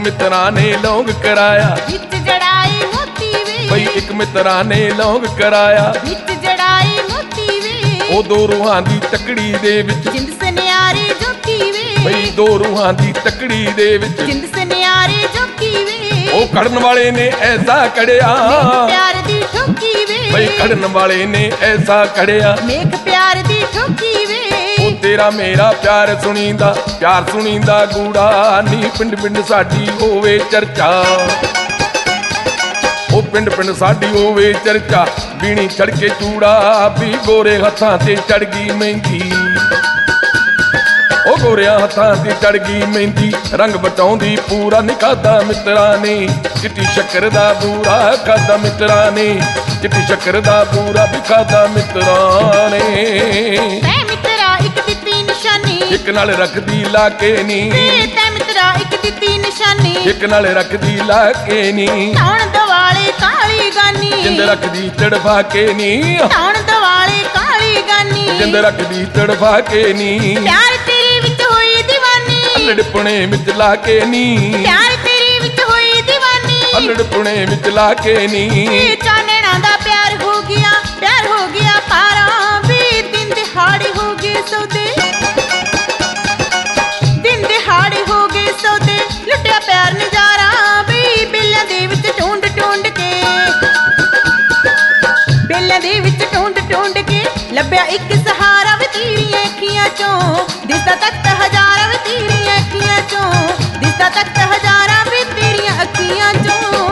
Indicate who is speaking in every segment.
Speaker 1: ਮਿੱਤਰਾਂ ਨੇ ਲੌਂਗ ਕਰਾਇਆ,
Speaker 2: ਵਿੱਚ ਜੜਾਈ ਮੋਤੀ ਵੇ
Speaker 1: ਬਈ ਇੱਕ ਮਿੱਤਰਾਂ ਨੇ ਲੌਂਗ ਕਰਾਇਆ।
Speaker 2: ਵਿੱਚ ਜੜਾਈ ਮੋਤੀ ਵੇ
Speaker 1: ਉਹ ਦੋ ਰੂਹਾਂ ਦੀ ਤਕੜੀ ਦੇ ਵਿੱਚ,
Speaker 2: ਜਿੰਦ ਸੁਨਿਆਰੀ ਜੋਤੀ ਵੇ
Speaker 1: ਬਈ ਦੋ ਰੂਹਾਂ ਦੀ ਤਕੜੀ ਦੇ ਵਿੱਚ,
Speaker 2: ਜਿੰਦ ਸੁਨਿਆਰੀ ਜੋਤੀ ਵੇ
Speaker 1: ਉਹ ਕੜਨ ਵਾਲੇ ਨੇ ਐਸਾ ਕੜਿਆ,
Speaker 2: ਪਿਆਰ ਦੀ ਠੋਕੀ ਵੇ
Speaker 1: ਬਈ ਕੜਨ ਵਾਲੇ ਨੇ ਐਸਾ ਕੜਿਆ।
Speaker 2: ਮੇਖ ਪਿਆਰ ਦੀ ਠੋਕੀ ਵੇ
Speaker 1: ਉਹ ਤੇਰਾ ਮੇਰਾ ਪਿਆਰ ਸੁਣੀਂਦਾ, ਪਿਆਰ ਸੁਣੀਂਦਾ ਗੂੜਾ ਨੀ, ਪਿੰਡ ਪਿੰਡ ਸਾਡੀ ਹੋਵੇ ਚਰਚਾ। ਉਹ ਪਿੰਡ ਪਿੰਡ ਸਾਡੀ ਹੋਵੇ ਚਰਚਾ, ਬੀਣੀ ਚੜ ਕੇ ਚੂੜਾ ਵੀ ਗੋਰੇ ਹੱਥਾਂ ਤੇ ਚੜ ਗਈ ਮਹਿੰਦੀ। ਉਹ ਗੋਰਿਆਂ ਹੱਥਾਂ ਤੇ ਚੜ ਗਈ ਮਹਿੰਦੀ, ਰੰਗ ਬਟਾਉਂਦੀ ਪੂਰਾ ਨੀ ਖਾਧਾ ਮਿੱਤਰਾਂ ਨੇ, ਚਿੱਟੀ ਸ਼ੱਕਰ ਦਾ ਬੂਰਾ ਖਾਧਾ ਮਿੱਤਰਾਂ ਨੇ, ਚਿੱਟੀ ਸ਼ੱਕਰ ਦਾ ਬੂਰਾ ਵੀ ਖਾਧਾ ਮਿੱਤਰਾਂ ਨੇ।
Speaker 2: ਤੈ ਮਿੱਤਰਾ ਇੱਕ ਦਿੱਤੀ ਨਿਸ਼ਾਨੀ,
Speaker 1: ਇੱਕ ਨਾਲ ਰੱਖਦੀ ਲਾ ਕੇ ਨੀ,
Speaker 2: ਤੈ ਮਿੱਤਰਾ ਇੱਕ ਦਿੱਤੀ ਨਿਸ਼ਾਨੀ,
Speaker 1: ਇੱਕ ਨਾਲ ਰੱਖਦੀ ਲਾ ਕੇ ਨੀ,
Speaker 2: ਧੌਣ ਦਵਾਲੇ ਕਾਲੀ ਗਾਨੀ,
Speaker 1: ਜਿੰਦ ਰੱਖਦੀ ਤੜਫਾ ਕੇ ਨੀ,
Speaker 2: ਧੌਣ ਦਵਾਲੇ ਕਾਲੀ ਗਾਨੀ,
Speaker 1: ਜਿੰਦ ਰੱਖਦੀ ਤੜਫਾ ਕੇ ਨੀ,
Speaker 2: ਪਿਆਰ ਤੇਰੇ ਵਿੱਚ ਹੋਈ ਦੀਵਾਨੀ,
Speaker 1: ਅਲੜਪਣੇ ਵਿੱਚ ਲਾ ਕੇ ਨੀ,
Speaker 2: ਪਿਆਰ ਤੇਰੇ ਵਿੱਚ ਹੋਈ ਦੀਵਾਨੀ,
Speaker 1: ਅਲੜਪਣੇ ਵਿੱਚ ਲਾ ਕੇ ਨੀ।
Speaker 2: ਚਾਨਣਾ ਦਾ ਪਿਆਰ ਹੋ ਗਿਆ, ਪਿਆਰ ਹੋ ਗਿਆ ਪਾਰਾ ਵੀ, ਦਿਨ ਦਿਹਾੜੇ ਹੋ ਗਏ ਸੌਦੇ, ਦਿਨ ਦਿਹਾੜੇ ਹੋ ਗਏ ਸੌਦੇ, ਲੁੱਟਿਆ ਪਿਆਰ ਨਜ਼ਾਰਾ ਵੀ, ਬੇਲਿਆਂ ਦੇ ਵਿੱਚ ਢੂੰਡ ਢੂੰਡ ਕੇ, ਬੇਲਿਆਂ ਦੇ ਵਿੱਚ ਢੂੰਡ ਢੂੰਡ ਕੇ, ਲੱਭਿਆ ਇੱਕ ਸਹਾਰਾ ਵੇ ਤੇਰੀਆਂ ਅੱਖੀਆਂ ਚੋਂ, ਦਿਸਦਾ ਤੱਕ ਹਜ਼ਾਰਾਂ ਵੇ ਤੇਰੀਆਂ ਅੱਖੀਆਂ ਚੋਂ, ਦਿਸਦਾ ਤੱਕ ਹਜ਼ਾਰਾਂ ਵੇ ਤੇਰੀਆਂ ਅੱਖੀਆਂ ਚੋਂ।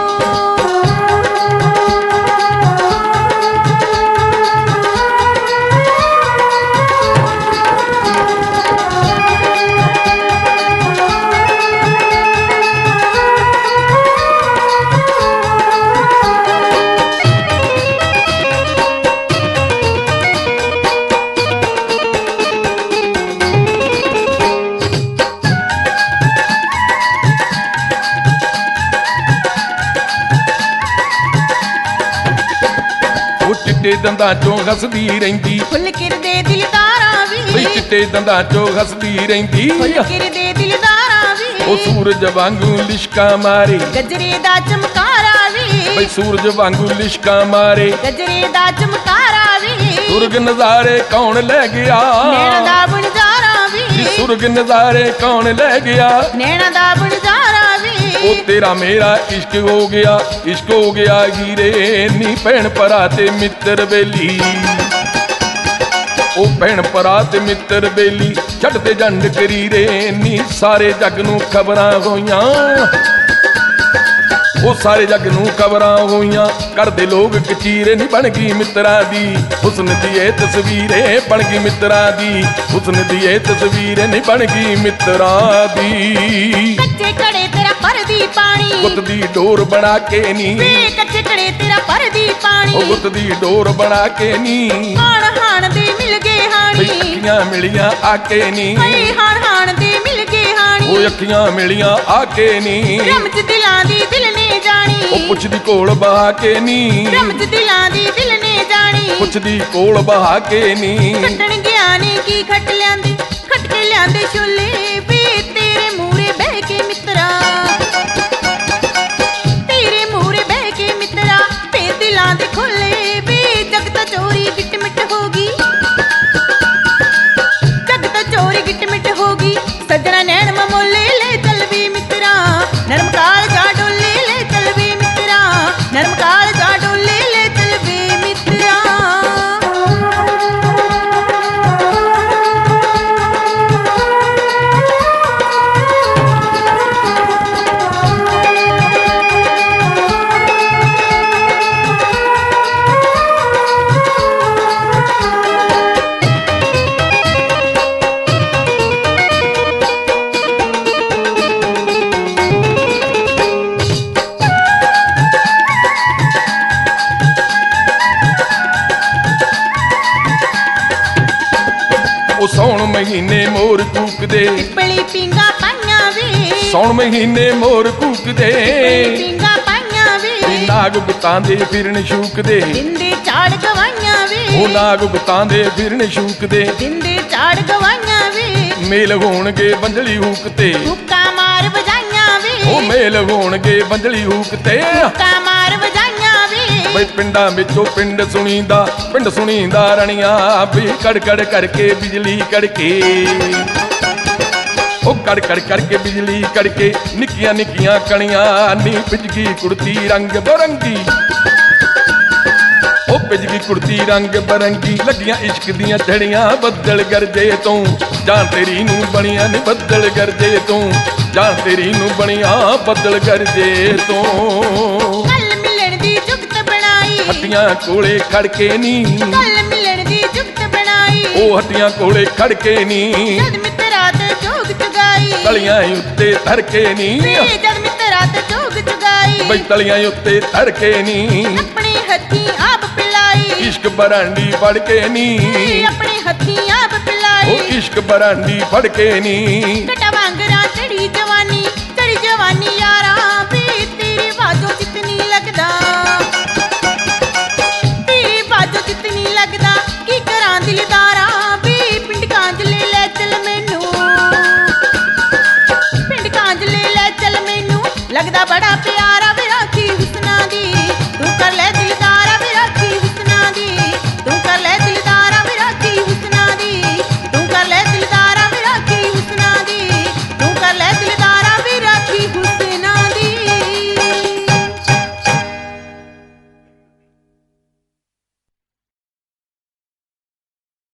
Speaker 1: ਚਿੱਟੇ ਦੰਦਾਂ ਚੋਂ ਹੱਸਦੀ ਰਹਿੰਦੀ,
Speaker 2: ਫੁੱਲ ਕਿਰਦੇ ਦਿਲਦਾਰਾਂ
Speaker 1: ਬਈ
Speaker 2: ਵੀ,
Speaker 1: ਚਿੱਟੇ ਦੰਦਾਂ ਚੋਂ ਹੱਸਦੀ ਰਹਿੰਦੀ,
Speaker 2: ਫੁੱਲ ਕਿਰਦੇ ਦਿਲਦਾਰਾਂ ਵੀ,
Speaker 1: ਉਹ ਸੂਰਜ ਵਾਂਗੂ ਲਿਸ਼ਕਾ ਮਾਰੇ,
Speaker 2: ਗਜਰੇ ਦਾ ਚਮਕਾਰਾ ਵੀ,
Speaker 1: ਬਈ ਸੂਰਜ ਵਾਂਗੂ ਲਿਸ਼ਕਾ ਮਾਰੇ।
Speaker 2: ਗਜਰੇ ਦਾ ਚਮਕਾਰਾ ਵੀ,
Speaker 1: ਸੁਰਗ ਨਜ਼ਾਰੇ ਕੌਣ ਲੈ ਗਿਆ,
Speaker 2: ਨੈਣਾ ਦਾ ਬਣਜਾਰਾ ਵੀ,
Speaker 1: ਸੁਰਗ ਨਜ਼ਾਰੇ ਕੌਣ ਲੈ ਗਿਆ।
Speaker 2: ਨੈਣਾ ਦਾ ਬਣਜਾਰਾ ਵੀ,
Speaker 1: ਉਹ ਤੇਰਾ ਮੇਰਾ ਇਸ਼ਕ ਹੋ ਗਿਆ, ਇਸ਼ਕ ਹੋ ਗਿਆ ਹੀਰੇ ਨੀ, ਭੈਣ ਭਰਾ ਤੇ ਮਿੱਤਰ ਬੇਲੀ, ਉਹ ਭੈਣ ਭਰਾ ਤੇ ਮਿੱਤਰ ਬੇਲੀ, ਛੱਡ ਤੇ ਜੰਡ ਕਰੀਰੇ ਨੀ, ਸਾਰੇ ਜੱਗ ਨੂੰ ਖਬਰਾਂ ਹੋਈਆਂ, ਉਹ ਸਾਰੇ ਜੱਗ ਨੂੰ ਖਬਰਾਂ ਹੋਈਆਂ, ਕਰਦੇ ਲੋਕ ਕਚੀਰੇ ਨੀ, ਬਣ ਗਈ ਮਿੱਤਰਾਂ ਦੀ ਹੁਸਨ ਦੀ ਇਹ ਤਸਵੀਰੇ, ਬਣ ਗਈ ਮਿੱਤਰਾਂ ਦੀ ਹੁਸਨ ਦੀ ਇਹ ਤਸਵੀਰੇ ਨੀ, ਬਣ ਗਈ ਮਿੱਤਰਾਂ ਦੀ।
Speaker 2: ਕੱਚੇ ਘੜੇ ਤੇਰਾ ਭਰਦੀ ਪਾਣੀ,
Speaker 1: ਗੁੱਤ ਦੀ ਡੋਰ ਬਣਾ ਕੇ ਨੀ,
Speaker 2: ਵੇ ਕੱਚੇ ਘੜੇ ਤੇਰਾ ਭਰਦੀ ਪਾਣੀ,
Speaker 1: ਉਹ ਗੁੱਤ ਦੀ ਡੋਰ ਬਣਾ ਕੇ ਨੀ,
Speaker 2: ਹਾਣ ਹਾਣ ਦੇ ਮਿਲ ਗਏ
Speaker 1: ਬਈ
Speaker 2: ਹਾਣੀ,
Speaker 1: ਅੱਖੀਆਂ ਮਿਲੀਆਂ ਆ ਕੇ ਨੀ,
Speaker 2: ਹਾਏ ਹਾਣ ਹਾਣ ਦੇ ਮਿਲ ਗਏ ਹਾਣੀ,
Speaker 1: ਉਹ ਅੱਖੀਆਂ ਮਿਲੀਆਂ ਆ ਕੇ ਨੀ,
Speaker 2: ਰਮਜ ਦਿਲਾਂ ਦੀ ਦਿਲ ਨੇ ਜਾਣੀ,
Speaker 1: ਉਹ ਪੁੱਛਦੀ ਕੋਲ ਬਹਾ ਕੇ ਨੀ,
Speaker 2: ਰਮਜ ਦਿਲਾਂ ਦੀ ਦਿਲ ਨੇ ਜਾਣੀ,
Speaker 1: ਪੁੱਛਦੀ ਕੋਲ ਬਹਾ ਕੇ ਨੀ।
Speaker 2: ਖੱਟਣ ਗਿਆ ਨੇ ਕੀ ਖੱਟ ਲਿਆਂਦੇ, ਖੱਟ ਕੇ ਲਿਆਂਦੇ ਛੋਲੇ ਵੇ, ਤੇਰੇ ਮੂਹਰੇ ਬਹਿ ਕੇ ਮਿੱਤਰਾ, ਤੇਰੇ ਮੂਹਰੇ ਬਹਿ ਕੇ ਮਿੱਤਰਾ, ਫੇਰ ਦਿਲਾਂ ਦੇ ਖੋਲੇ ਵੇ, ਜਗ ਤਾਂ ਚੋਰੀ ਗਿੱਟ ਮਿੱਟ ਹੋ ਗਈ, ਜਗ ਤਾਂ ਚੋਰੀ ਗਿੱਟ ਮਿੱਟ ਹੋ ਗਈ, ਸੱਜਣਾ ਨੈਣ ਮਮੋਲੇ ਲੈ ਚੱਲ ਵੀ ਮਿੱਤਰਾ, ਨਰਮ ਕਾਲ ਜਾ ਡੋਲੇ ਲੈ ਚੱਲ ਵੀ ਮਿੱਤਰਾ, ਨਰਮ ਕਾਲ ਜਾ ਡੋਲੇ ਲੈ ਚੱਲ ਵੀ ਮਿੱਤਰਾ।
Speaker 1: ਉਹ ਸੌਣ ਮਹੀਨੇ ਮੋਰ ਕੂਕਦੇ,
Speaker 2: ਪਿੱਪਲੀ ਪਿੰਗਾ ਪਾਈਆਂ ਵੇ,
Speaker 1: ਸੌਣ ਮਹੀਨੇ ਮੋਰ ਕੂਕਦੇ,
Speaker 2: ਪਿੰਗਾ ਪਾਈਆਂ ਵੇ,
Speaker 1: ਨਾਗ ਗੁੱਤਾਂ ਦੇ ਫਿਰਨ ਸ਼ੂਕਦੇ,
Speaker 2: ਦਿੰਦੇ ਝਾੜ ਗਵਾਈਆਂ ਵੇ,
Speaker 1: ਉਹ ਨਾਗ ਗੁੱਤਾਂ ਦੇ ਫਿਰਨ ਸ਼ੂਕਦੇ,
Speaker 2: ਦਿੰਦੇ ਝਾੜ ਗਵਾਈਆਂ ਵੇ,
Speaker 1: ਮੇਲ ਹੋਣਗੇ ਬੰਜਲੀ ਹੂਕ ਤੇ,
Speaker 2: ਹੁੱਕਾ ਮਾਰ ਵਜਾਈਆਂ ਵੇ,
Speaker 1: ਉਹ ਮੇਲ ਹੋਣਗੇ ਬੰਜਲੀ ਹੂਕ ਤੇ
Speaker 2: ਕਾ ਮਾਰ ਵਜਾਈਆਂ ਵੇ
Speaker 1: ਬਈ ਪਿੰਡਾਂ ਵਿੱਚੋਂ ਪਿੰਡ ਸੁਣੀਂਦਾ ਰਣੀਆਂ ਵੀ ਕੜ ਕੜ ਕਰਕੇ ਬਿਜਲੀ ਕੜਕੇ ਉਹ ਕੜ ਕੜ ਕਰਕੇ ਬਿਜਲੀ ਕੜਕੇ ਨਿੱਕੀਆਂ ਨਿੱਕੀਆਂ ਕਣੀਆਂ ਨੀ ਪਿਜਗੀ ਕੁੜਤੀ ਰੰਗ ਬਰੰਗੀ ਉਹ ਪਿਜਗੀ ਕੁੜਤੀ ਰੰਗ ਬਰੰਗੀ ਲੱਗੀਆਂ ਇਸ਼ਕ ਦੀਆਂ ਝੜੀਆਂ ਬੱਦਲ ਗਰਜੇ ਤੋਂ ਜਾਨ ਤੇਰੀ ਨੂੰ ਬਣੀਆਂ ਨੀ ਬੱਦਲ ਗਰਜੇ ਤੋਂ ਜਾਨ ਤੇਰੀ ਨੂੰ ਬਣੀਆਂ ਬੱਦਲ ਗਰਜੇ ਤੋਂ
Speaker 2: ਕੱਲ ਮਿਲਣ ਦੀ ਜੁਗਤ ਬਣਾਈ
Speaker 1: ਹੱਟੀਆਂ ਕੋਲੇ ਖੜਕੇ ਨੀ
Speaker 2: ਕੱਲ ਮਿਲਣ ਦੀ ਜੁਗਤ ਬਣਾਈ
Speaker 1: ਉਹ ਹੱਟੀਆਂ ਕੋਲੇ ਖੜਕੇ ਨੀ
Speaker 2: ਜਦ ਮਿੱਤਰਾ ਤੇ ਜੋਗ ਜੁਗਾਈ
Speaker 1: ਤਲੀਆਂ ਉੱਤੇ ਧਰਕੇ ਨੀ
Speaker 2: ਜਦ ਮਿੱਤਰਾ ਤੇ ਜੋਗ ਜੁਗਾਈ
Speaker 1: ਬਈ ਤਲੀਆਂ ਉੱਤੇ ਧਰਕੇ ਨੀ
Speaker 2: ਆਪਣੇ ਹੱਥੀਂ ਆਪ ਪਿਲਾਈ
Speaker 1: ਇਸ਼ਕ ਬਰਾਂਡੀ ਫੜ ਕੇ ਨੀ
Speaker 2: ਆਪਣੇ ਹੱਥੀਂ ਆਪ ਪਿਲਾਈ
Speaker 1: ਉਹ ਇਸ਼ਕ ਬਰਾਂਡੀ ਫੜ ਕੇ ਨੀ
Speaker 2: ਕਟਾ ਵਾਂਗਰਾਂ ਚੜੀ ਜਵਾਨੀ ਯਾਰਾਂ ਵੀ ਤੇਰੀ ਬਾਜੋ ਚਿੱਤ ਨਹੀਂ ਲੱਗਦਾ